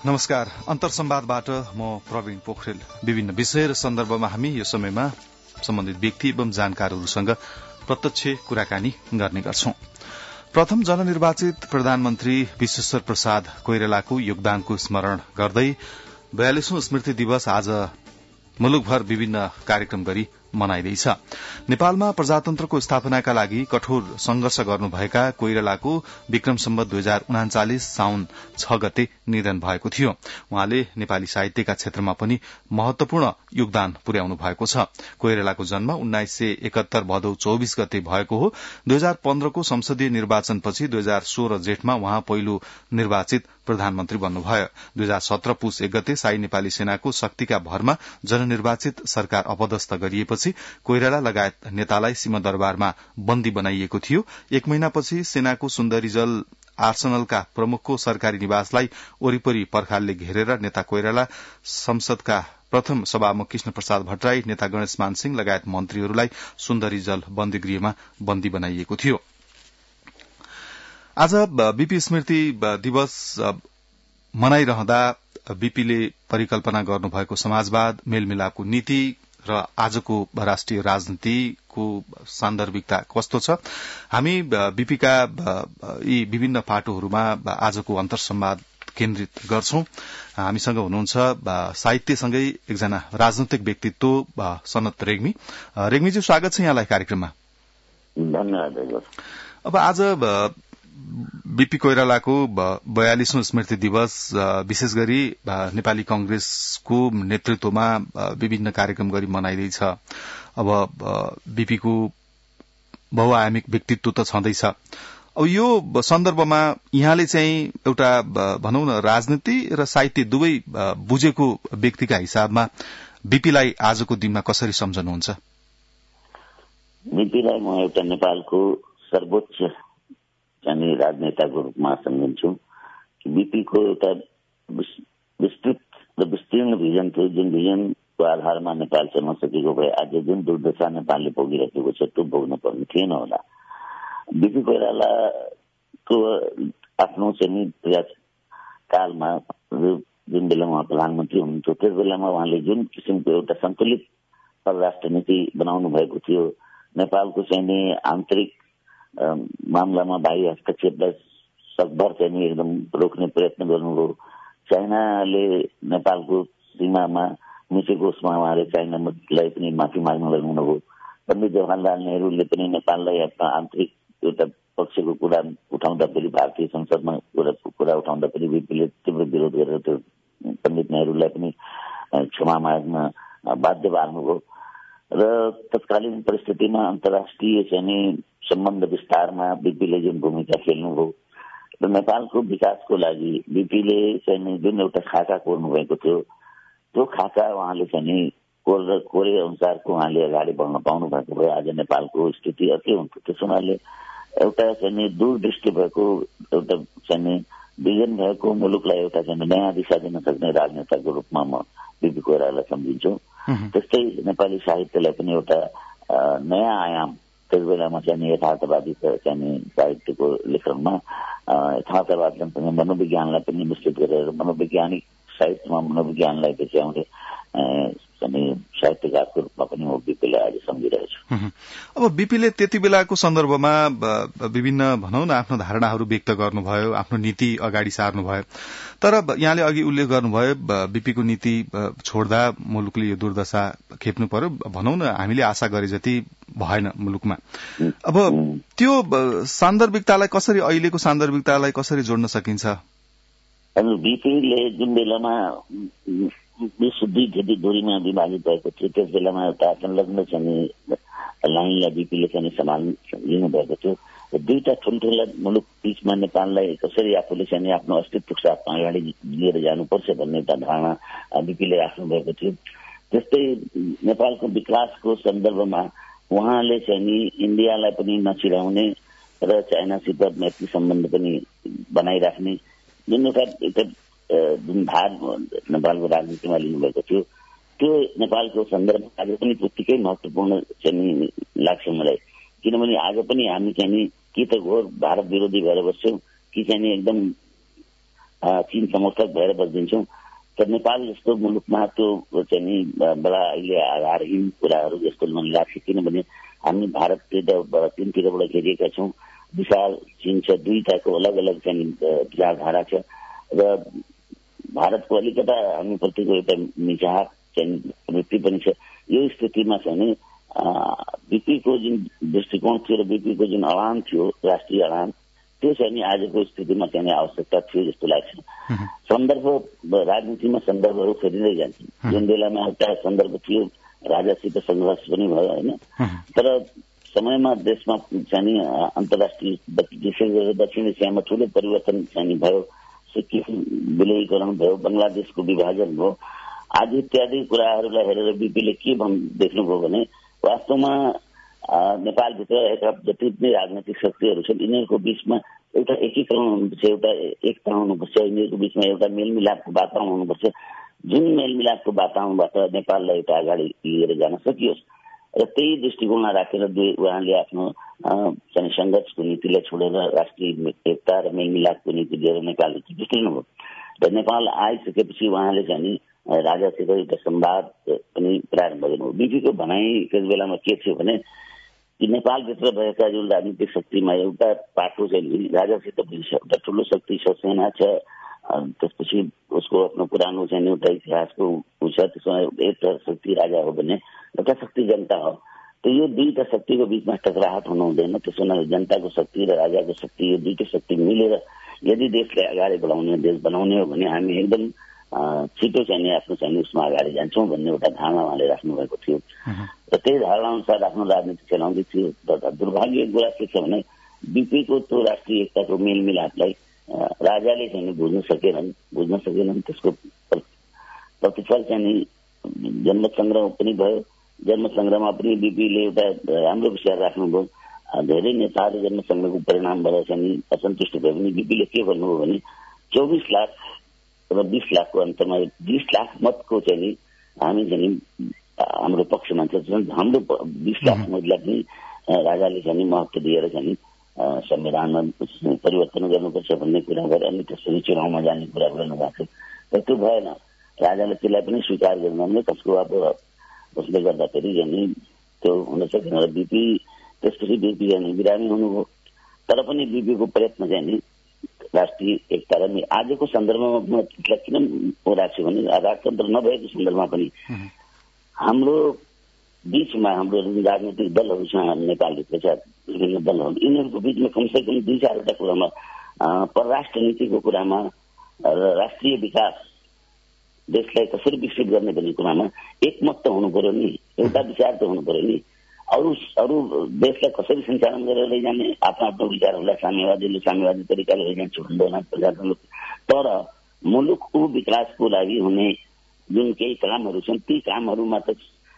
नमस्कार। अन्तर्संवादबाट म प्रवीण पोखरेल। विभिन्न विषय र सन्दर्भमा हामी यो समयमा सम्बन्धित व्यक्ति एवं जानकारहरूसँग प्रत्यक्ष कुराकानी गर्ने गर्छौं। प्रथम जननिर्वाचित प्रधानमन्त्री विश्वेश्वर प्रसाद कोइरालाको योगदानको स्मरण गर्दै 42औं स्मृति दिवस आज मुलुकभर विभिन्न कार्यक्रम गरी मनाइदैछ। नेपालमा प्रजातन्त्रको स्थापनाका लागि कठोर संघर्ष गर्नुभएका कोइरालाको विक्रम सम्वत 2039 साउन 6 गते निधन भएको थियो। उहाँले नेपाली साहित्यका क्षेत्रमा पनि महत्वपूर्ण योगदान पुर्याउनु भएको छ। कोइरालाको जन्म 1971 भदौ 24 गते भएको हो। 2015 को संसदीय निर्वाचनपछि 2016 जेठमा उहाँ पहिलो निर्वाचित प्रधानमन्त्री बन्नुभयो। 2017 पुस 1 गते शाही नेपाली सेनाको शक्तिका भरमा जननिर्वाचित सरकार अपदस्थ गरिएपछि कोइराला लगायत नेतालाई सिंहदरबारमा बन्दी बनाइएको थियो। 1 महिनापछि सेनाको सुन्दरीजल आर्सनलका प्रमुखको सरकारी निवासलाई वरिपरि पर्खालले घेरेर नेता कोइराला, संसदका प्रथम सभामुख कृष्ण प्रसाद भट्टराई, नेता गणेश मान सिंह लगायत मन्त्रीहरूलाई सुन्दरीजल बन्दीगृहमा बन्दी बनाइएको थियो। आज बीपी स्मृति दिवस मनाइरहँदा बीपीले परिकल्पना गर्नुभएको समाजवाद, मेलमिलापको नीति र आजको राष्ट्रिय राजनीतिको सान्दर्भिकता कस्तो छ, हामी बीपीका यी विभिन्न पाटोहरूमा आजको अन्तर्संवाद केन्द्रित गर्छौं। हामीसँग हुनुहुन्छ साहित्यसँगै एकजना राजनैतिक व्यक्तित्व सनत रेग्मी। रेग्मीजी, स्वागत छ यहाँलाई कार्यक्रममा। धन्यवाद। अब आज बीपी कोइरालाको 42औं स्मृति दिवस विशेष गरी नेपाली कंग्रेसको नेतृत्वमा विभिन्न कार्यक्रम गरी मनाइदैछ। अब बीपीको बहुआयामिक व्यक्तित्व त छँदैछ। अब यो सन्दर्भमा यहाँले चाहिँ एउटा भनौं न राजनीति र साहित्य दुवै बुझेको व्यक्तिका हिसाबमा बीपीलाई आजको दिनमा कसरी सम्झनुहुन्छ? बीपीलाई म एउटा नेपालको सर्वोच्च राजनेताको रूपमा सम्झिन्छु। बीपीको एउटा विस्तृत र विस्तीर्ण भिजन थियो, जुन भिजनको आधारमा नेपाल चल्न सकेको भए आज जुन दुर्दशा नेपालले भोगिरहेको छ त्यो भोग्न पर्ने थिएन होला। बीपी कोइरालाको आफ्नो कालमा जुन बेला उहाँ प्रधानमन्त्री हुनुहुन्थ्यो त्यस बेलामा उहाँले जुन किसिमको एउटा सन्तुलित परराष्ट्र नीति बनाउनु भएको थियो, नेपालको चाहिँ आन्तरिक मामलामा बाह्य हस्तक्षेपलाई सकभर चाहिँ एकदम रोक्ने प्रयत्न गर्नुभयो। चाइनाले नेपालको सीमामा मिचेको उसमा उहाँले चाइनालाई पनि माफी माग्न लगाउनुभयो। पण्डित जवाहरलाल नेहरूले पनि नेपाललाई आफ्नो आन्तरिक एउटा पक्षको कुरा उठाउँदाखेरि, भारतीय संसदमा कुरा उठाउँदाखेरि बीपीले तीव्र विरोध गरेर त्यो पण्डित नेहरूलाई पनि क्षमा माग्न बाध्य पार्नुभयो। र तत्कालीन परिस्थितिमा अन्तर्राष्ट्रिय चाहिँ सम्बन्ध विस्तारमा बीपीले जुन भूमिका खेल्नुभयो र नेपालको विकासको लागि बीपीले चाहिँ जुन एउटा खाका कोर्नु भएको थियो त्यो खाका उहाँले चाहिँ कोरे अनुसारको उहाँले अगाडि बढ्न पाउनु भएको भए आज नेपालको स्थिति अर्कै हुन्थ्यो। त्यस हुनाले एउटा चाहिँ दूरदृष्टि भएको एउटा चाहिँ विजन भएको मुलुकलाई एउटा चाहिँ नयाँ दिशा दिन सक्ने राजनेताको रूपमा म बीपी कोइरालालाई सम्झिन्छु। त्यस्तै नेपाली साहित्यलाई पनि एउटा नयाँ आयाम त्यस बेलामा चाहिँ यथार्थवादी चाहिँ साहित्यको लेखनमा यथार्थवादसँगसँगै मनोविज्ञानलाई पनि विस्तृत गरेर मनोवैज्ञानिक साहित्यमा मनोविज्ञानलाई बेच्याउने साहित्यकारको रूपमा पनि म बीपीले आज सम्झिरहेछु। अब बीपीले त्यति बेलाको सन्दर्भमा विभिन्न भनौं न आफ्नो धारणाहरू व्यक्त गर्नुभयो, आफ्नो नीति अगाडि सार्नुभयो। तर यहाँले अघि उल्लेख गर्नुभयो बीपीको नीति छोड्दा मुलुकले यो दुर्दशा खेप्नु पर्यो, भनौं न हामीले आशा गरे जति भएन मुलुकमा। अब त्यो सान्दर्भिकतालाई कसरी, अहिलेको सान्दर्भिकतालाई कसरी जोड्न सकिन्छ? बीपीले जुन बेलामा विश्व दुई खेती दूरीमा विभाजित भएको थियो त्यस बेलामा एउटा संलग्न चाहिँ लाइनलाई बीपीले चाहिँ सम्हालिनु भएको थियो। दुईटा ठुल्ठुला मुलुक बीचमा नेपाललाई कसरी आफूले चाहिँ आफ्नो अस्तित्वको साथमा अगाडि लिएर जानुपर्छ भन्ने एउटा धारणा बीपीले राख्नु भएको थियो। त्यस्तै नेपालको विकासको सन्दर्भमा उहाँले चाहिँ इन्डियालाई पनि नछिराउने र चाइनासित मैत्री सम्बन्ध पनि बनाइराख्ने जुन एउटा जुन भार नेपालको राजनीतिमा लिनुभएको थियो त्यो नेपालको सन्दर्भमा आज पनि उत्तिकै महत्वपूर्ण चाहिँ लाग्छ मलाई। किनभने आज पनि हामी चाहिँ कि त घोर भारत विरोधी भएर बस्छौँ कि चाहिँ एकदम चीन समर्थक भएर बस्दिन्छौँ। तर नेपाल जस्तो मुलुकमा त्यो चाहिँ नि बडा अहिले आधारहीन कुराहरू जस्तो मन लाग्छ, किनभने हामी भारततिरबाट घेरिएका छौँ। विशाल चीन छ, दुईटाको अलग अलग चाहिँ विचारधारा छ र भारतको अलिकता हामीप्रतिको एउटा निचाह चाहिँ वृत्ति पनि छ। यो स्थितिमा चाहिँ नि बीपीको जुन दृष्टिकोण थियो र बीपीको जुन अडान थियो, राष्ट्रिय अडान, त्यो चाहिँ नि आजको स्थितिमा चाहिँ आवश्यकता थियो जस्तो लाग्छ। सन्दर्भ राजनीतिमा सन्दर्भहरू फेरिँदै जान्छन्। जुन बेलामा एउटा सन्दर्भ थियो राजासित सङ्घर्ष पनि भयो होइन, तर समयमा देशमा चाहिँ अन्तर्राष्ट्रिय विशेष गरेर दक्षिण एसियामा ठुलो परिवर्तन चाहिँ भयो। सिक्किम विलयीकरण भयो, बङ्गलादेशको विभाजन भयो। आज इत्यादि कुराहरूलाई हेरेर बीपीले के देख्नुभयो भने वास्तवमा नेपालभित्र रहेका जति पनि राजनैतिक शक्तिहरू छन् यिनीहरूको बीचमा एउटा एकीकरण हुनुपर्छ, एउटा एकता हुनुपर्छ, यिनीहरूको बीचमा एउटा मेलमिलापको वातावरण हुनुपर्छ, जुन मेलमिलापको वातावरणबाट नेपाललाई एउटा अगाडि लिएर जान सकियोस्। र त्यही दृष्टिकोणमा राखेर उहाँले आफ्नो सङ्घर्षको नीतिलाई छोडेर राष्ट्रिय एकता र मेलमिलापको नीति लिएर नेपालले निस्किनुभयो। र नेपाल आइसकेपछि उहाँले चाहिँ राजासित एउटा संवाद पनि प्रारम्भ गर्नुभयो। बीपीको भनाइ त्यस बेलामा के थियो भने कि नेपालभित्र भएका जुन राजनीतिक शक्तिमा एउटा पाटो चाहिँ राजासित एउटा ठुलो शक्ति छ, सेना छ, त्यसपछि उसको आफ्नो पुरानो चाहिँ एउटा इतिहासको छ, त्यसमा एउटा शक्ति राजा हो भने एउटा शक्ति जनता हो। त यो दुईटा शक्तिको बीचमा टकराहट हुनु हुँदैन। त्यसो हुनाले जनताको शक्ति र राजाको शक्ति, यो दुईटै शक्ति मिलेर यदि देशलाई अगाडि बढाउने, देश बनाउने हो भने हामी एकदम छिटो चाहिँ आफ्नो चाहिँ उसमा अगाडि जान्छौँ भन्ने एउटा धारणा उहाँले राख्नु भएको थियो र त्यही धारणा अनुसार आफ्नो राजनीति चलाउँदै थियो। दुर्भाग्य कुरा के छ भने बीपीको त्यो राष्ट्रिय एकताको मेलमिलापलाई राजाले चाहिँ बुझ्न सकेनन्। त्यसको प्रतिफल चाहिँ जनमत सङ्ग्रह पनि भयो। जनमत सङ्ग्रहमा पनि बीपीले एउटा राम्रो विचार राख्नुभयो। धेरै नेताहरू जनमत सङ्ग्रहको परिणामबाट चाहिँ असन्तुष्ट भयो भने बीपीले के गर्नुभयो भने 24 लाख र 20 लाखको अन्तरमा 20 लाख मतको चाहिँ हामी चाहिँ हाम्रो पक्षमा छ। हाम्रो 20 लाख मतलाई पनि राजाले चाहिँ महत्त्व दिएर चाहिँ संविधानमा परिवर्तन गर्नुपर्छ भन्ने कुरा गरे अनि त्यसपछि चुनावमा जाने कुरा गर्नुभएको थियो। तर त्यो भएन। राजाले त्यसलाई पनि स्वीकार गर्नुहुन्न। त्यसको अब उसले गर्दाखेरि चाहिँ त्यो हुन सकेन र बीपी त्यसपछि बीपी चाहिँ बिरामी हुनुभयो। तर पनि बीपीको प्रयत्न चाहिँ राष्ट्रिय एकता र आजको सन्दर्भमा म त्यसलाई किन राख्छु भने राजतन्त्र नभएको सन्दर्भमा पनि हाम्रो बीचमा हाम्रो राजनीतिक दलहरू छ, नेपालभित्र छ विभिन्न दलहरू, यिनीहरूको बीचमा कमसेकम 2-4वटा कुरामा परराष्ट्र नीतिको कुरामा र राष्ट्रिय विकास देशलाई कसरी विकसित गर्ने भन्ने कुरामा एकमत त हुनु पर्यो नि, एउटा विचार त हुनु पर्यो नि। अरू देशलाई कसरी सञ्चालन गरेर लैजाने, आफ्नो विचारहरूलाई साम्यवादी तरिकाले लैजान्छु भन्दैन प्रजातन्त्र। तर मुलुकको विकासको लागि हुने जुन केही कामहरू छन् ती कामहरूमा त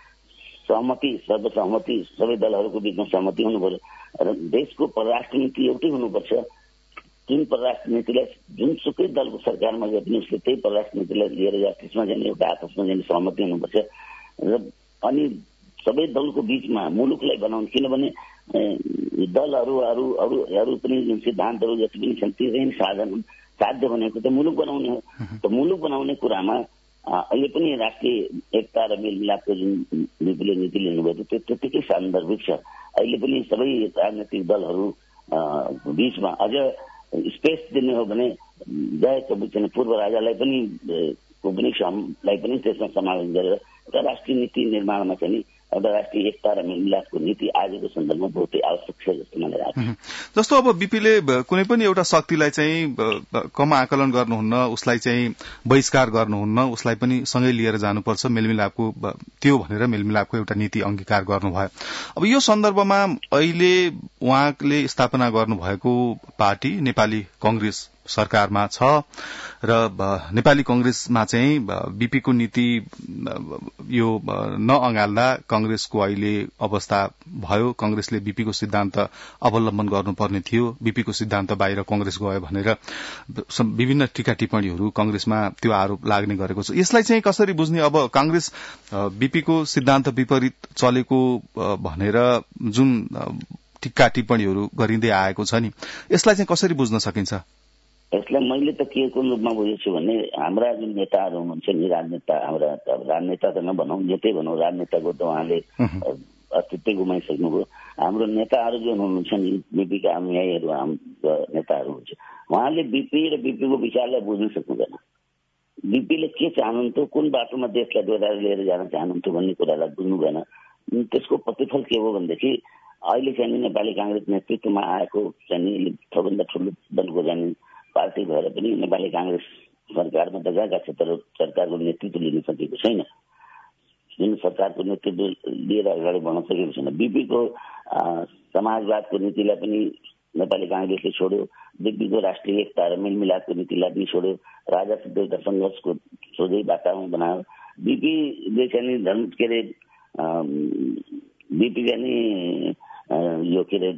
सहमति, सर्वसहमति, सबै दलहरूको बीचमा सहमति हुनु पर्यो र देशको परराष्ट्र नीति एउटै हुनुपर्छ। जुन परराष्ट्र नीतिलाई जुनसुकै दलको सरकारमा गए पनि उसले त्यही परराष्ट्र नीतिलाई लिएर जाओस्, त्यसमा चाहिँ एउटा आपसमा चाहिँ सहमति हुनुपर्छ र अनि सबै दलको बीचमा मुलुकलाई बनाउनु। किनभने दलहरू पनि जुन सिद्धान्तहरू जति पनि छन् ती चाहिँ साध्य भनेको त मुलुक बनाउने हो। त मुलुक बनाउने कुरामा अहिले पनि राष्ट्रिय एकता र मेलमिलापको जुन बीपीले नीति लिनुभएको थियो त्यो त्यतिकै सान्दर्भिक छ। अहिले पनि सबै राजनैतिक दलहरू बीचमा अझ स्पेस दिने हो भने गएको पूर्व राजालाई पनि त्यसमा समावेश गरेर एउटा राष्ट्रिय नीति निर्माणमा चाहिँ एउटा राष्ट्रिय एकता र मेलमिलापको नीति आजको सन्दर्भमा बहुतै आवश्यक छ जस्तो मलाई लाग्छ। जस्तो अब बीपीले कुनै पनि एउटा शक्तिलाई चाहिँ कम आकलन गर्नुहुन्न, उसलाई चाहिँ बहिष्कार गर्नुहुन्न, उसलाई पनि सँगै लिएर जानुपर्छ, मेलमिलापको त्यो भनेर मेलमिलापको एउटा नीति अंगीकार गर्नुभयो। अब यो सन्दर्भमा अहिले उहाँले स्थापना गर्नुभएको पार्टी नेपाली कांग्रेस सरकारमा छ र नेपाली कांग्रेसमा चाहिँ बीपीको नीति यो नअँगाल्दा कांग्रेसको अहिले अवस्था भयो। कांग्रेसले बीपीको सिद्धान्त अवलम्बन गर्नुपर्ने थियो, बीपीको सिद्धान्त बाहिर कांग्रेस गयो भनेर विभिन्न टीका टिप्पणीहरू कांग्रेसमा त्यो आरोप लाग्ने गरेको छ। यसलाई चाहिँ कसरी बुझ्ने? अब कांग्रेस बीपीको सिद्धान्त विपरीत चलेको भनेर जुन टीका टिप्पणीहरू गरिँदै आएको छ नि, यसलाई चाहिँ कसरी बुझ्न सकिन्छ? यसलाई मैले त के कुन रूपमा बुझेछु भने हाम्रा जुन नेताहरू हुनुहुन्छ नि राजनेता, हाम्रा राजनेता त नभनौँ, जेतै भनौँ, राजनेताको त उहाँले अस्तित्वै गुमाइसक्नुभयो। हाम्रो नेताहरू जुन हुनुहुन्छ नि, बिपीका अनुयायीहरू, हाम्रो नेताहरू हुन्छ, उहाँले बिपी र बिपीको विचारलाई बुझ्न सक्नुहुँदैन। बिपीले के चाहनुहुन्थ्यो, कुन बाटोमा देशलाई डोराएर लिएर जान चाहनुहुन्थ्यो भन्ने कुरालाई बुझ्नु भएन। त्यसको प्रतिफल के हो भनेदेखि अहिले चाहिँ नेपाली काङ्ग्रेस नेतृत्वमा आएको चाहिँ सबभन्दा ठुलो दलको जाने पार्टी भएर पनि नेपाली काङ्ग्रेस सरकारमा त गएका छ, तर सरकारको नेतृत्व लिन सकेको छैन। जुन सरकारको नेतृत्व लिएर अगाडि बढ्न सकेको छैन। बिपीको समाजवादको नीतिलाई पनि नेपाली काङ्ग्रेसले छोड्यो, बिपीको राष्ट्रिय एकता र मेलमिलापको नीतिलाई पनि छोड्यो, राजासित एउटा सङ्घर्षको सोझै वातावरण बनायो। बिपीले चाहिँ धर्म के अरे बिपीले नि यो के अरे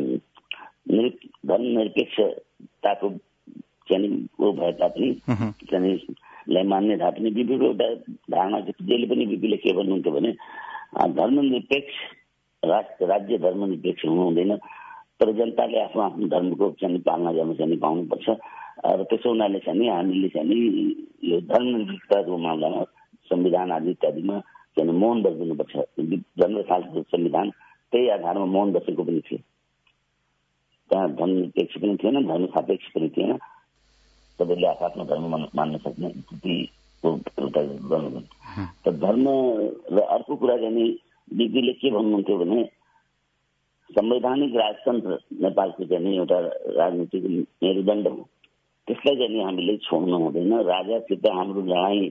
धर्मनिरपेक्षताको चाहिँ ऊ भए तापनि चाहिँ मान्ने तापनि बिपीको एउटा धारणा जहिले पनि बिपीले के भन्नुहुन्थ्यो भने धर्मनिरपेक्ष राज्य धर्मनिरपेक्ष हुनु हुँदैन, तर जनताले आफ्नो आफ्नो धर्मको चाहिँ पालना गर्न चाहिँ पाउनुपर्छ। र त्यसो हुनाले चाहिँ हामीले चाहिँ यो धर्मनिरपेक्षताको मामलामा संविधान आदि इत्यादिमा चाहिँ मौन बस्नुपर्छ। जन्म सालको संविधान त्यही आधारमा मौन बसेको पनि थियो। त्यहाँ धर्मनिरपेक्ष पनि थिएन, धर्म सापेक्ष पनि थिएन। सबैले आफ्नो धर्म मान्न सक्ने स्थितिको एउटा गर्नु। त धर्म र अर्को कुरा चाहिँ बिपीले के भन्नुहुन्थ्यो भने संवैधानिक राजतन्त्र नेपालको चाहिँ एउटा राजनीतिक मेरुदण्ड हो, त्यसलाई चाहिँ हामीले छोड्नु हुँदैन। राजासित हाम्रो लडाईँ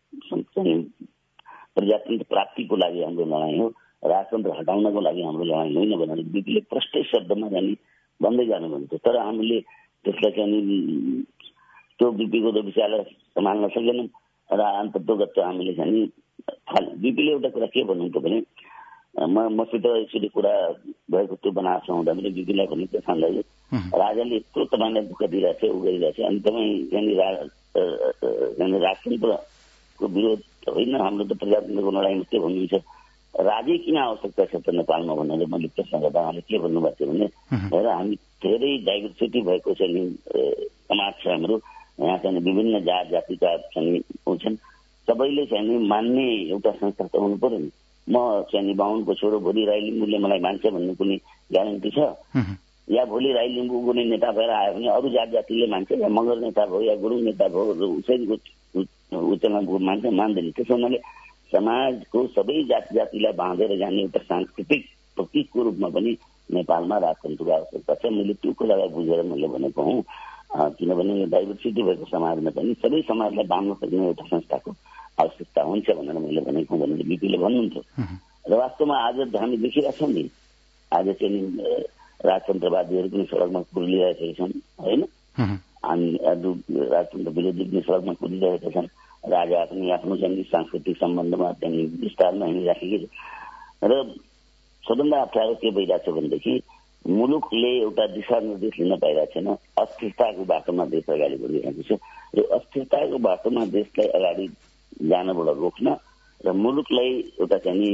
प्रजातन्त्र प्राप्तिको लागि हाम्रो लडाईँ हो, राजतन्त्र हटाउनको लागि हाम्रो लडाईँ होइन भनेर बिपीले प्रष्टै शब्दमा चाहिँ भन्दै जानुभन्थ्यो। तर हामीले त्यसलाई चाहिँ त्यो बिपीको त विषयलाई सम्हाल्न सकेनौँ र अन्ततोगत हामीले चाहिँ बिपीले एउटा कुरा के भन्नुहुन्थ्यो भने मसित यसरी कुरा भएको त्यो बनाएको छ हुँदा पनि बिपीलाई भने त्यो छान्दै राजाले यत्रो तपाईँलाई दुःख दिइरहेको छ, उ गरिरहेको छ, अनि तपाईँ राजतन्त्रको विरोध होइन, हाम्रो त प्रजातन्त्रको लडाइँ मात्रै भन्नुहुन्छ, राजै किन आवश्यकता छ त नेपालमा भनेर मैले प्रश्न गर्दा उहाँले के भन्नुभएको थियो भने हेर हामी धेरै डाइभर्सिटी भएको चाहिँ समाज छ हाम्रो, यहाँ चाहिँ विभिन्न जात जातिका चाहिँ हुन्छन्, सबैले चाहिँ मान्ने एउटा संस्था त हुनु पर्यो नि। म चाहिँ बाहुनको छोरो भोलि राई लिम्बूले मलाई मान्छ भन्ने कुनै ग्यारेन्टी छ? या भोलि राई लिम्बू कुनै नेता भएर आयो भने अरू जात जातिले मान्छ, या मगर नेता भयो या गुरुङ नेता भयो उसैको उच्चमा मान्छ, मान्दैन। त्यसो हुनाले समाजको सबै जाति जातिलाई बाँधेर जाने एउटा सांस्कृतिक प्रतीकको रूपमा पनि नेपालमा राजतन्त्रको आवश्यकता छ। मैले त्यो कुरालाई बुझेर मैले भनेको हुँ, किनभने यो डाइभर्सिटी भएको समाजमा पनि सबै समाजलाई बाँध्न सक्ने एउटा संस्थाको आवश्यकता हुन्छ भनेर मैले भनेको हुँ भनेर बिपीले भन्नुहुन्थ्यो। र वास्तवमा आज हामी देखिरहेछौँ नि, आज चाहिँ राजतन्त्रवादीहरू पनि सडकमा कुरिरहेका छन् होइन, अनि राजतन्त्र विरोधी पनि सडकमा कुरिरहेका छन्। राजा पनि आफ्नो चाहिँ सांस्कृतिक सम्बन्धमा चाहिँ विस्तारमा हिँडिराखेकी छ। र सबभन्दा अप्ठ्यारो के भइरहेछ भनेदेखि मुलुकले एउटा दिशानिर्देश लिन पाइरहेको छैन, अस्थिरताको बाटोमा देश अगाडि बढिरहेको छ। यो अस्थिरताको बाटोमा देशलाई अगाडि जानबाट रोक्न र मुलुकलाई एउटा चाहिँ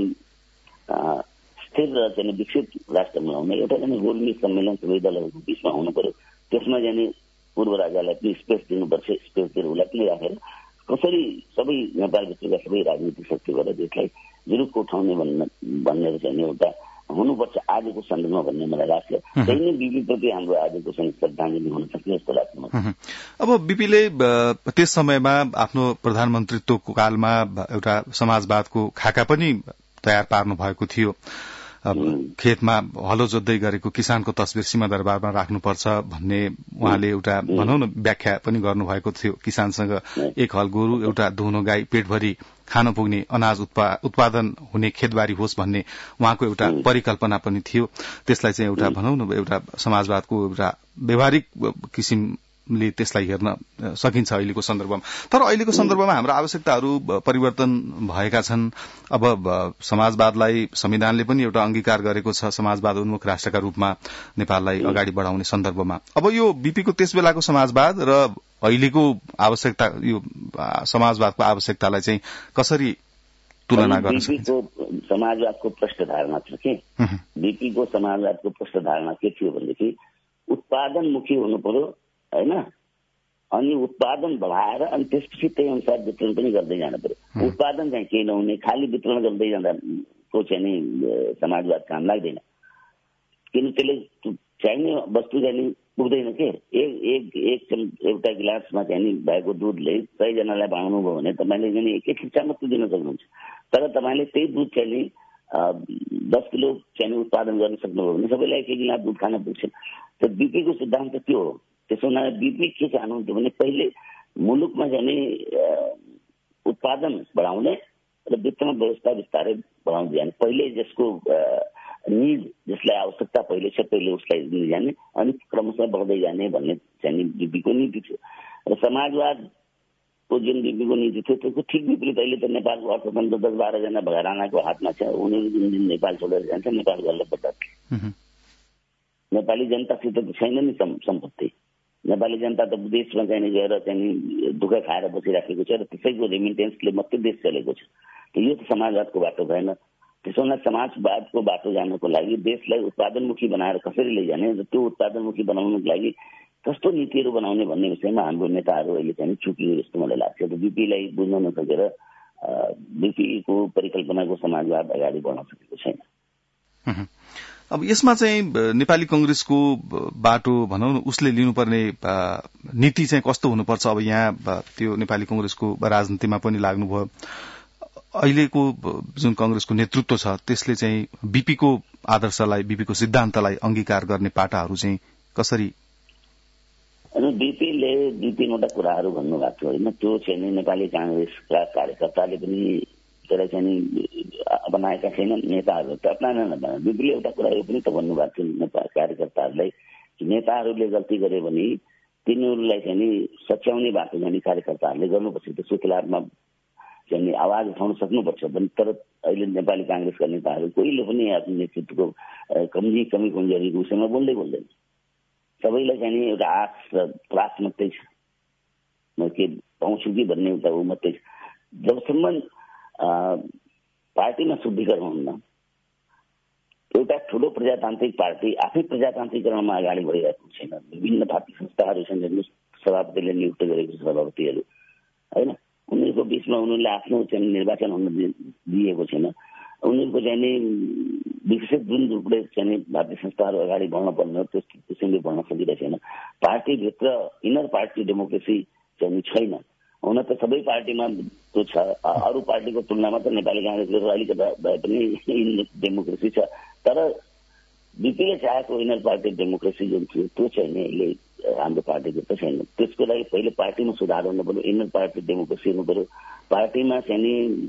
स्थिर र चाहिँ विकसित राष्ट्र बनाउन एउटा चाहिँ गोलमेज सम्मेलन सबै दलहरूको बिचमा हुनु पर्यो। त्यसमा चाहिँ पूर्व राजालाई पनि स्पेस दिनुपर्छ, स्पेस दिएर उसलाई पनि राखेर कसरी सबै नेपालभित्रका सबै राजनीतिक शक्तिबाट देशलाई जुरुक्क उठाउने भन्ने चाहिँ एउटा हुनुपर्छ आजको सन्दर्भमा भन्ने मलाई लाग्छ। त्यही नै बिपीप्रति हाम्रो आजको श्रद्धाञ्जली हुन सक्ने जस्तो लाग्छ मलाई। अब बिपीले त्यस समयमा आफ्नो प्रधानमन्त्रीत्वको कालमा एउटा समाजवादको खाका पनि तयार पार्नु भएको थियो। खेतमा हलो जोत्दै गरेको किसानको तस्बिर सिंहदरबारमा राख्नुपर्छ भन्ने उहाँले एउटा भनौँ न व्याख्या पनि गर्नुभएको थियो। किसानसँग एक हल गोरु, एउटा दुहुनो गाई, पेटभरि खान पुग्ने अनाज उत्पादन हुने खेतबारी होस् भन्ने उहाँको एउटा परिकल्पना पनि थियो। त्यसलाई चाहिँ एउटा भनौँ न एउटा समाजवादको एउटा व्यवहारिक किसिमले त्यसलाई हेर्न सकिन्छ अहिलेको सन्दर्भमा। तर अहिलेको सन्दर्भमा हाम्रो आवश्यकताहरू परिवर्तन भएका छन्। अब समाजवादलाई संविधानले पनि एउटा अंगीकार गरेको छ समाजवाद उन्मुख राष्ट्रका रूपमा नेपाललाई अगाडि बढाउने सन्दर्भमा। अब यो बीपीको त्यस बेलाको समाजवाद र अहिलेको आवश्यकता, यो समाजवादको आवश्यकतालाई चाहिँ कसरी तुलना गर्न सकिन्छ? समाजवादको प्रष्ट धारणा छ कि बीपीको समाजवादको प्रष्ट धारणा के थियो भनेदेखि उत्पादनमुखी हुनु पर्यो होइन, अनि उत्पादन बढाएर अनि त्यसपछि त्यही अनुसार वितरण पनि गर्दै जानु पर्यो। उत्पादन चाहिँ केही नहुने खालि वितरण गर्दै जाँदा को चाहिँ नि समाजवाद काम लाग्दैन, किन त्यसले चाहिने वस्तु चाहिँ पुग्दैन के। एउटा गिलासमा चाहिँ नि भएको दुधले 100 जनालाई बाँड्नु भयो भने तपाईँले चाहिँ एक शिक्षा मात्रै दिन सक्नुहुन्छ, तर तपाईँले त्यही दुध चाहिँ नि 10 किलो चाहिँ उत्पादन गर्न सक्नुभयो भने सबैलाई 1 गिलास दुध खान पुग्छ। त बीपीको सिद्धान्त त्यो हो। त्यसो हुनाले बीपी के चाहनुहुन्थ्यो भने पहिले मुलुकमा चाहिँ नि उत्पादन बढाउने र वित्तमा व्यवस्था बिस्तारै बढाउँदै जाने, पहिले जसको निड जसलाई आवश्यकता पहिले छ पहिले उसलाई दिँदै जाने अनि क्रमशः बढ्दै जाने भन्ने चाहिँ बीपीको नीति थियो। र समाजवादको जुन बीपीको नीति थियो त्यसको ठिक विपरीत अहिले त नेपालको अर्थतन्त्र 10-12 जना घरानाको हातमा छ। उनीहरू जुन दिन नेपाल छोडेर जान्छ नेपाल गर्दै पर्छ। नेपाली जनतासित त छैन नि सम्पत्ति। नेपाली जनता त देशमा चाहिँ गएर चाहिँ दुःख खाएर बसिराखेको छ र त्यसैको रेमिटेन्सले मात्रै देश चलेको छ। यो त समाजवादको बाटो भएन। त्यसो हुँदा समाजवादको बाटो जानको लागि देशलाई उत्पादनमुखी बनाएर कसरी लैजाने र त्यो उत्पादनमुखी बनाउनको लागि कस्तो नीतिहरू बनाउने भन्ने विषयमा हाम्रो नेताहरू अहिले चाहिँ चुकियो जस्तो मलाई लाग्छ। र बीपीलाई बुझ्न नसकेर बीपीको परिकल्पनाको समाजवाद अगाडि बढ्न सकेको छैन। अब यसमा चाहिँ नेपाली कंग्रेसको बाटो भनौं न उसले लिनुपर्ने नीति चाहिँ कस्तो हुनुपर्छ। अब यहाँ त्यो नेपाली कंग्रेसको राजनीतिमा पनि लाग्नुभयो, अहिलेको जुन कंग्रेसको नेतृत्व छ त्यसले चाहिँ बीपीको आदर्शलाई बीपीको सिद्धान्तलाई अंगीकार गर्ने पाटाहरू चाहिँ कसरी? बीपीले 2-3वटा कुराहरू भन्नुभएको थियो होइन, त्यो चाहिँ नेपाली कांग्रेसका कार्यकर्ताले पनि त्यसलाई चाहिँ बनाएका छैनन्, नेताहरू त अपनाएनन्। बीपीले एउटा कुरा यो पनि त भन्नुभएको थियो नेपाली कार्यकर्ताहरूलाई कि नेताहरूले गल्ती गरे भने तिनीहरूलाई चाहिँ सच्याउने बाटो चाहिँ कार्यकर्ताहरूले गर्नुपर्छ, त्यसको खिलाफमा चाहिँ आवाज उठाउन सक्नुपर्छ। तर अहिले नेपाली कांग्रेसका नेताहरू कोहीले पनि आफ्नो नेतृत्वको कमी कमजोरीको विषयमा बोल्दैन। सबैलाई चाहिँ एउटा आश र त्रास मात्रै छ, म के पाउँछु कि भन्ने एउटा ऊ मात्रै छ। जबसम्म पार्टीमा शुद्धिकरण हुन्न, एउटा ठूलो प्रजातान्त्रिक पार्टी आफै प्रजातान्त्रिकरणमा अगाडि बढिरहेको छैन। विभिन्न पार्टी संस्थाहरू छन्, सभापतिले नियुक्त गरेको सभापतिहरू होइन, उनीहरूको बीचमा उनीहरूले आफ्नो चाहिँ निर्वाचन हुन दिएको छैन। उनीहरूको चाहिँ विकसित जुन रूपले चाहिँ भारतीय संस्थाहरू अगाडि बढ्न पर्ने त्यस किसिमले बढ्न सकिरहेको छैन। पार्टीभित्र इनर पार्टी डेमोक्रेसी चाहिँ छैन। हुन त सबै पार्टीमा त्यो छ, अरू पार्टीको तुलनामा त नेपाली कांग्रेसको अलिकति भए पनि डेमोक्रेसी छ, तर बीपीले चाहेको इनर पार्टी डेमोक्रेसी जुन थियो त्यो चाहिँ अहिले हाम्रो पार्टीको त छैन। त्यसको लागि पहिले पार्टीमा सुधार हुनु पर्यो, इनर पार्टी डेमोक्रेसी हुनु पर्यो। पार्टीमा चाहिँ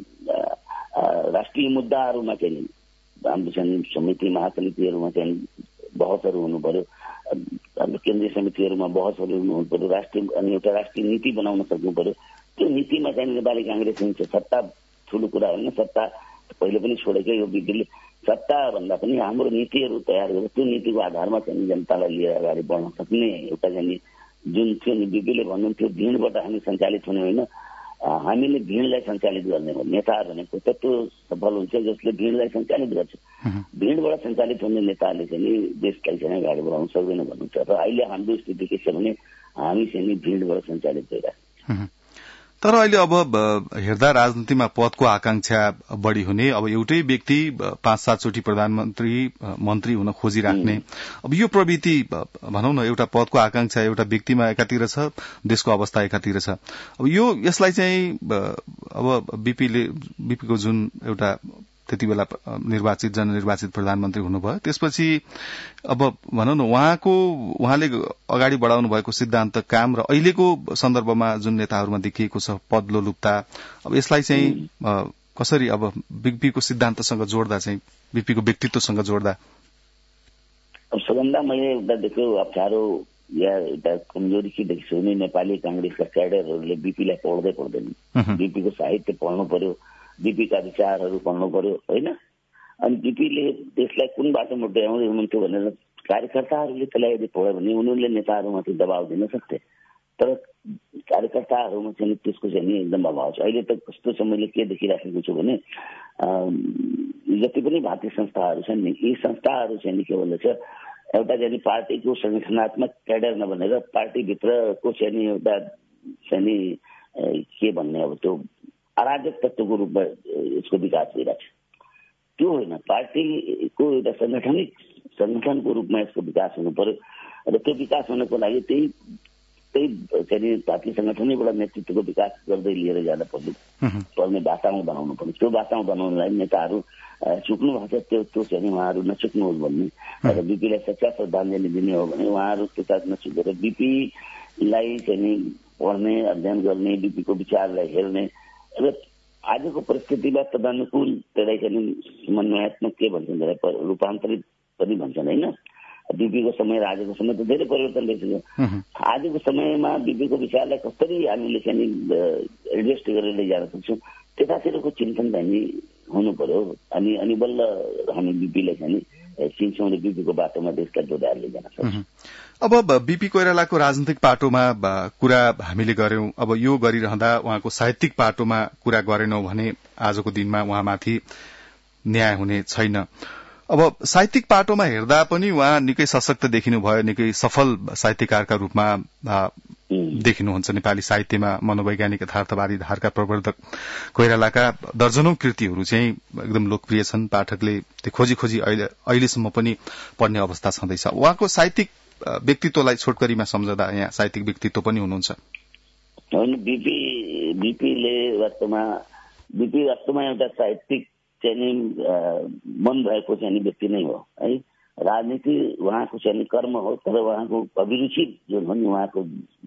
राष्ट्रिय मुद्दाहरूमा चाहिँ हाम्रो चाहिँ समिति महासमितिहरूमा चाहिँ बहसहरू हुनु पर्यो, हाम्रो केन्द्रीय समितिहरूमा बहसहरू हुनु पर्यो, अनि एउटा राष्ट्रिय नीति बनाउन सक्नु पर्यो। त्यो नीतिमा चाहिँ नेपाली कांग्रेस हुन्छ। सत्ता ठुलो कुरा होइन, सत्ता पहिले पनि छोडेकै हो बीपीले। सत्ता भन्दा पनि हाम्रो नीतिहरू तयार गरेर त्यो नीतिको आधारमा चाहिँ जनतालाई लिएर अगाडि बढ्न सक्ने एउटा चाहिँ जुन थियो नि बीपीले भन्नुहुन्थ्यो भिडबाट हामी सञ्चालित हुने होइन, हामीले भिडलाई सञ्चालित गर्ने हो। नेताहरू भनेको त त्यो सफल हुन्छ जसले भिडलाई सञ्चालित गर्छ। भिडबाट सञ्चालित हुने नेताहरूले चाहिँ देशलाई चाहिँ अगाडि बढाउन सक्दैन भन्नुहुन्छ। र अहिले हाम्रो स्थिति के छ भने हामी चाहिँ भिडबाट सञ्चालित भइरहेको छ। तर अहिले अब हेर्दा राजनीतिमा पदको आकांक्षा बढ़ी हुने, अब एउटै व्यक्ति 5-7 चोटि मन्त्री हुन खोजिराख्ने, अब यो प्रवृत्ति भनौं न एउटा पदको आकांक्षा एउटा व्यक्तिमा एकातिर छ, देशको अवस्था एकातिर छ। अब यसलाई चाहिँ अब बीपीको जुन एउटा त्यति बेला जननिर्वाचित प्रधानमन्त्री हुनुभयो, त्यसपछि अब भनौं न उहाँले अगाडि बढाउनु भएको सिद्धान्त काम र अहिलेको सन्दर्भमा जुन नेताहरूमा देखिएको छ पद लोलुपता, अब यसलाई चाहिँ कसरी अब बीपीको सिद्धान्तसँग जोड्दा चाहिँ बीपीको व्यक्तित्वसँग जोड्दा? अब सबभन्दा मैले एउटा देखेको अप्ठ्यारो या एउटा कमजोरी के देखेछु भने नेपाली कांग्रेसका क्याडरहरूले बीपीलाई पढ्दै पढ्दैन। बीपीको साहित्य पढ्नु पर्यो, बीपीका विचारहरू पढ्नु पर्यो होइन। अनि बीपीले देशलाई कुन बाटोमा डोर्याउँदै हुनुहुन्थ्यो भनेर कार्यकर्ताहरूले त्यसलाई यदि पढ्यो भने उनीहरूले नेताहरूमाथि दबाव दिन सक्थे, तर कार्यकर्ताहरूमा चाहिँ त्यसको चाहिँ एकदम अभाव छ। अहिले त कस्तो छ, मैले के देखिराखेको छु भने जति पनि भारतीय संस्थाहरू छन् नि, यी संस्थाहरू चाहिँ के भन्दछ एउटा चाहिँ पार्टीको संगठनात्मक क्याडर नभनेर पार्टीभित्रको चाहिँ एउटा चाहिँ के भन्ने अब त्यो अराजक तत्त्वको रूपमा यसको विकास भइरहेको छ। त्यो होइन, पार्टीको एउटा संगठनको रूपमा यसको विकास हुनु पर्यो र त्यो विकास हुनको लागि त्यही चाहिँ पार्टी संगठनैबाट नेतृत्वको विकास गर्दै लिएर जान पर्ने वातावरण बनाउनु पर्ने। त्यो वातावरण बनाउनलाई नेताहरू चुक्नु भएको छ, त्यो चाहिँ उहाँहरू नचुक्नुहोस् भन्ने र बिपीलाई सच्चा श्रद्धाञ्जली दिने हो भने उहाँहरू त्यो साथ नचुकेर बिपीलाई चाहिँ पढ्ने, अध्ययन गर्ने, बिपीको विचारलाई हेर्ने र आजको परिस्थितिमा तदनुकूल त्यसलाई चाहिँ समन्वयात्मक के भन्छन् त्यसलाई रूपान्तरित पनि भन्छन् होइन। बिपीको समय र आजको समय त धेरै परिवर्तन भइसक्यो। आजको समयमा बिपीको विचारलाई कसरी हामीले चाहिँ एडजस्ट गरेर लैजान सक्छौँ त्यतातिरको चिन्तन हामी हुनु पर्यो। अनि बल्ल हामी बिपीलाई चाहिँ चिन्छौँ र बिपीको बाटोमा देशलाई जोडाएर लैजान सक्छौँ। अब बिपी कोइरालाको राजनीतिक पाटोमा कुरा हामीले गर्यौं, अब यो गरिरहँदा उहाँको साहित्यिक पाटोमा कुरा गरेनौं भने आजको दिनमा उहाँमाथि न्याय हुने छैन। अब साहित्यिक पाटोमा हेर्दा पनि उहाँ निकै सशक्त देखिनु भयो, निकै सफल साहित्यकारका रूपमा देखिनुहुन्छ। नेपाली साहित्यमा मनोवैज्ञानिक यथार्थवादी धारका प्रवर्तक कोइरालाका दर्जनौं कृतिहरू चाहिँ एकदम लोकप्रिय छन्। पाठकले त्यो खोजी खोजी अहिलेसम्म पनि पढ्ने अवस्था छँदैछ। उहाँको साहित्यिक व्यक्तित्वलाई छोटकरीमा सम्झदा यहाँ साहित्यिक व्यक्तित्व पनि हुनुहुन्छ। बिपी वास्तवमा एउटा साहित्यिक चाहिँ मन भएको चाहिँ व्यक्ति नै हो है। राजनीति उहाँको चाहिँ कर्म हो, तर उहाँको अभिरुचि जुन हो नि, उहाँको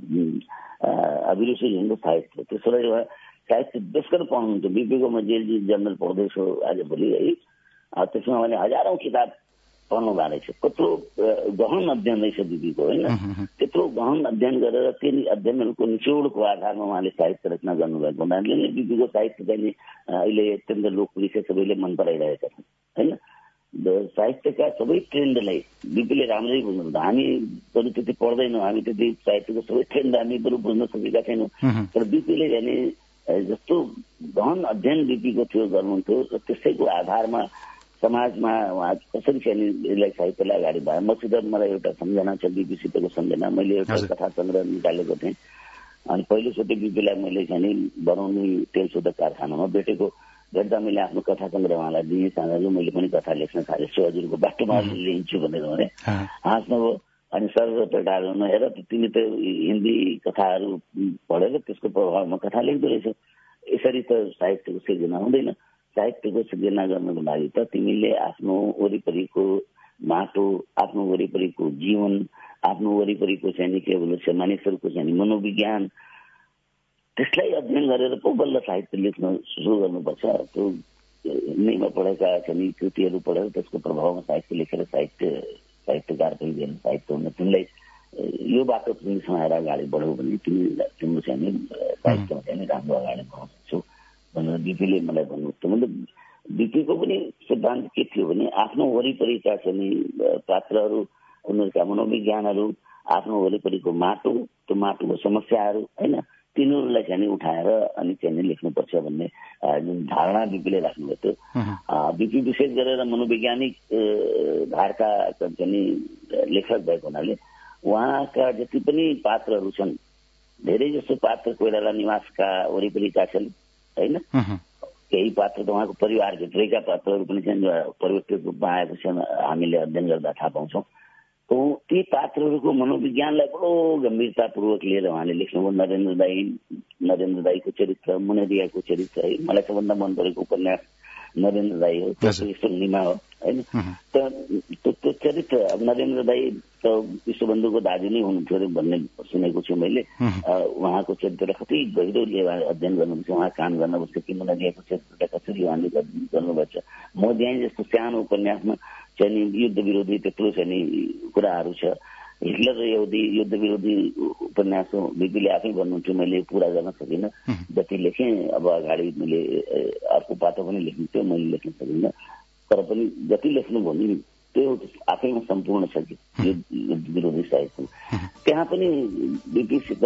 अभिरुचि जुन साहित्य, त्यसलाई उहाँ साहित्य बेसकर पढ्नुहुन्छ। बिपीको म जेल जर्नल पढ्दैछु आजभोलि है, त्यसमा मैले हजारौं किताब पढ्नु भएको रहेछ। कत्रो गहन अध्ययन रहेछ बिपीको होइन। त्यत्रो गहन अध्ययन गरेर त्यो अध्ययनहरूको निचोडको आधारमा उहाँले साहित्य रचना गर्नुभएको हुनाले नै बिपीको साहित्य चाहिँ अहिले अत्यन्त लोकप्रिय छ, सबैले मन पराइरहेका छन् होइन। साहित्यका सबै ट्रेन्डलाई बिपीले राम्रै बुझ्नुहुन्छ। हामी बरु त्यति पढ्दैनौँ, हामी त्यति साहित्यको सबै ट्रेन्ड हामी बरु बुझ्न सकेका छैनौँ, तर बिपीले जाने जस्तो गहन अध्ययन बिपीको थियो गर्नुहुन्थ्यो र त्यसैको आधारमा समाजमा उहाँ कसरी चाहिँ यसलाई साहित्यलाई अगाडि भयो। मसित मलाई एउटा सम्झना छ, बिपीसितको सम्झना। मैले एउटा कथा सङ्ग्रह निकालेको थिएँ अनि पहिलोचोटि बिपीलाई मैले चाहिँ बनाउने तेलशोधक कारखानामा भेटेको भेट्दा मैले आफ्नो कथा सङ्ग्रह उहाँलाई दिएँ। सांगाजु मैले पनि कथा लेख्न थालेछु, हजुरको बाटोमा लिन्छु भनेर भने हाँस्नुभयो। अनि सर्वप्रकार हेर तिमी त हिन्दी कथाहरू पढेर त्यसको प्रभावमा कथा लेख्दो रहेछौ, यसरी त साहित्यको सिर्जना हुँदैन। साहित्यको सिर्जना गर्नको लागि त तिमीले आफ्नो वरिपरिको माटो, आफ्नो वरिपरिको जीवन, आफ्नो वरिपरिको चाहिँ के भन्छ मानिसहरूको चाहिँ मनोविज्ञान, त्यसलाई अध्ययन गरेर पो बल्ल साहित्य लेख्न सुरु गर्नुपर्छ। त्यो हिन्दीमा पढेका चाहिँ कृतिहरू पढेर त्यसको प्रभावमा साहित्य लेखेर साहित्यकार पनि साहित्य हुन तिमीलाई यो बाटो तिमी समाएर अगाडि बढ्यौ भने तिम्रो चाहिँ साहित्यमा चाहिँ राम्रो अगाडि बढाउन सक्छौ भनेर बिपीले मलाई भन्नुहुन्छ। मतलब बिपीको पनि सिद्धान्त के थियो भने आफ्नो वरिपरिका चाहिँ पात्रहरू, उनीहरूका मनोविज्ञानहरू, आफ्नो वरिपरिको माटो, त्यो माटोको समस्याहरू होइन, तिनीहरूलाई चाहिँ उठाएर अनि चाहिँ लेख्नुपर्छ भन्ने जुन धारणा बिपीले राख्नुभएको थियो। बिपी विशेष गरेर मनोवैज्ञानिक धारका चाहिँ लेखक भएको हुनाले उहाँका जति पनि पात्रहरू छन्, धेरै जसो पात्र कोइराला निवासका वरिपरिका छन् होइन। केही पात्र त उहाँको परिवारभित्रैका पात्रहरू पनि छन्, परिवर्तित रूपमा आएको छन्, हामीले अध्ययन गर्दा थाहा पाउँछौँ। ती पात्रहरूको मनोविज्ञानलाई बडो गम्भीरतापूर्वक लिएर उहाँले लेख्नुभयो। नरेन्द्र दाईको चरित्र, मुनेरियाको चरित्र है, मलाई सबभन्दा मन परेको उपन्यास नरेन्द्र दाई हो, त्यो निमा हो होइन। त्यो चरित्र अब नरेन्द्र दाई त विश्वबन्धुको दाजु नै हुनुहुन्थ्यो अरे भन्ने सुनेको छु मैले। उहाँको चरित्रलाई कति गहिरो लिएर अध्ययन गर्नुहुन्छ, उहाँ काम गर्नुपर्छ कि मुनेरियाको चरित्रलाई कसरी उहाँले गर्नुभएको छ। मोदियाई जस्तो सानो उपन्यासमा चाहिँ युद्ध विरोधी त्यत्रो चाहिँ कुराहरू छ। हिटलर र युद्ध विरोधी उपन्यास हो, बिपीले आफै भन्नुहुन्थ्यो मैले पूरा गर्न सकिनँ, जति लेखेँ अब अगाडि मैले अर्को पाटो पनि लेख्नु थियो, मैले लेख्न सकिनँ, तर पनि जति लेख्नुभयो नि त्यो आफैमा सम्पूर्ण छ कि युद्ध विरोधी साहित्य। त्यहाँ पनि बिपीसित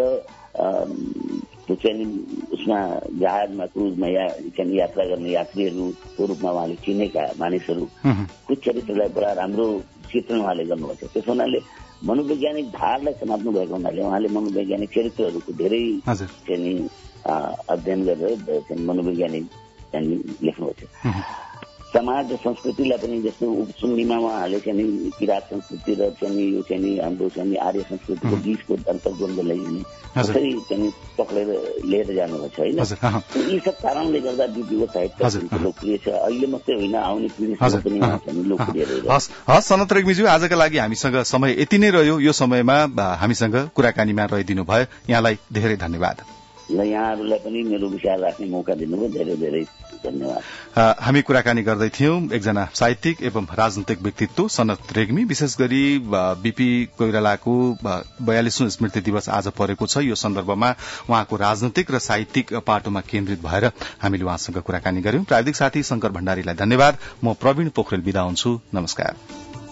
त्यो चाहिँ उसमा जहाजमा क्रुजमा चाहिँ यात्रा गर्ने यात्रीहरूको रूपमा उहाँले चिनेका मानिसहरूको चरित्रलाई बडा राम्रो चित्रण उहाँले गर्नुभएको छ। त्यस हुनाले मनोवैज्ञानिक धारलाई समात्नु भएको हुनाले उहाँले मनोवैज्ञानिक चरित्रहरूको धेरै चाहिँ अध्ययन गरेर मनोवैज्ञानिक चाहिँ लेख्नुभएको छ। समाज र संस्कृतिलाई पनि जस्तो उपसुन्नीमा उहाँहरूले चाहिँ किराँत संस्कृति र चाहिँ यो चाहिँ हाम्रो चाहिँ आर्य संस्कृतिको बीचको अन्तर्द्वन्द्वलाई कसरी चाहिँ पक्रेर लिएर जानुभएको छ होइन। यी सब कारणले गर्दा बिपीको साहित्य लोकप्रिय छ। अहिले मात्रै होइन, आउने पिँढीसम्म पनि उहाँ लोकप्रिय रहेको छ। हस् सनत रेग्मीज्यू, आजका लागि हामीसँग समय यति नै रह्यो। यो समयमा हामीसँग कुराकानीमा रहिदिनु भयो, यहाँलाई धेरै धन्यवाद। ल यहाँहरूलाई पनि मेरो विचार राख्ने मौका दिनुभयो, धेरै धेरै धन्यवाद। हामी कुराकानी गर्दै थियौं एकजना साहित्यिक एवं राजनैतिक व्यक्तित्व सनत रेग्मी। विशेष गरी बीपी कोइरालाको 42औं स्मृति दिवस आज परेको छ। यो सन्दर्भमा उहाँको राजनैतिक र साहित्यिक पाटोमा केन्द्रित भएर हामीले उहाँसँग कुराकानी गर्यौं। प्राविधिक साथी शंकर भण्डारीलाई धन्यवाद। म प्रवीण पोखरेल बिदा हुन्छु। नमस्कार।